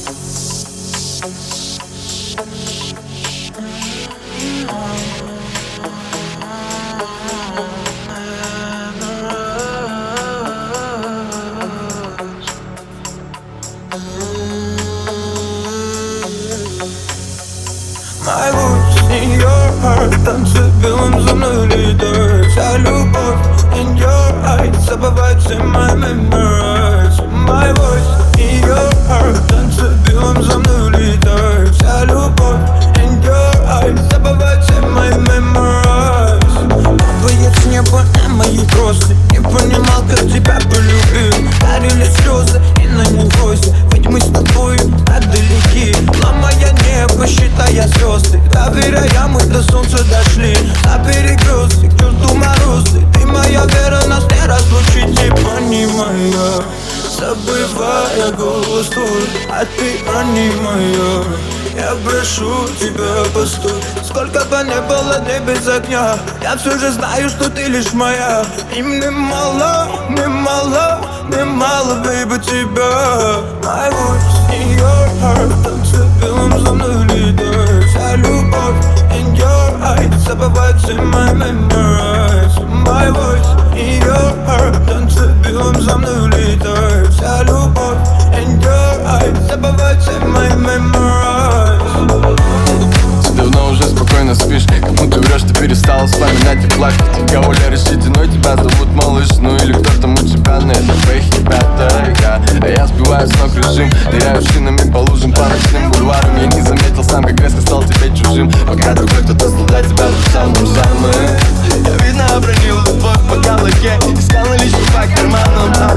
My voice in your heart, танцы белым за мной летает. Вся любовь in your eyes забывается in my memories. My voice in your heart, танцы белым за мной летает. Вся любовь in your eyes забывается in my memories. Падает с неба на мои кроссы. Не понимал, как тебя полюбил. Дарили слезы и на них гвозди. Ведь мы с тобой так далеки, ломая небо, считая звезды. Доверяя, мы до солнца дошли. На перекрестке к черту морозы. Ты моя вера, нас не разлучить. И понимая, забывая голос твой, а ты моя. Я прошу тебя, постой. Сколько бы не было дней без огня, я все же знаю, что ты лишь моя. И мне мало, мне мало, мне мало, baby, тебя. My voice in your heart, танцы белым за мной летает. Вся любовь in your eyes забывается in my memories. My voice in your heart, танцы белым за мной летает. Вся любовь in your eyes забывается in my memories. Ты давно уже спокойно спишь, кому ты врешь, ты перестала вспоминать и плакать. Кого ли решительно тебя зовут малыш, ну или кто там у тебя на этой фейхе, пятая игра. А я сбиваю с ног режим, ныряю шинами по лужам, по ночным бульварам. Я не заметил сам, как резко стал тебе чужим, пока другой кто-то стал для тебя в самым. Я видно обронил любовь по голове, искал наличку по карманам.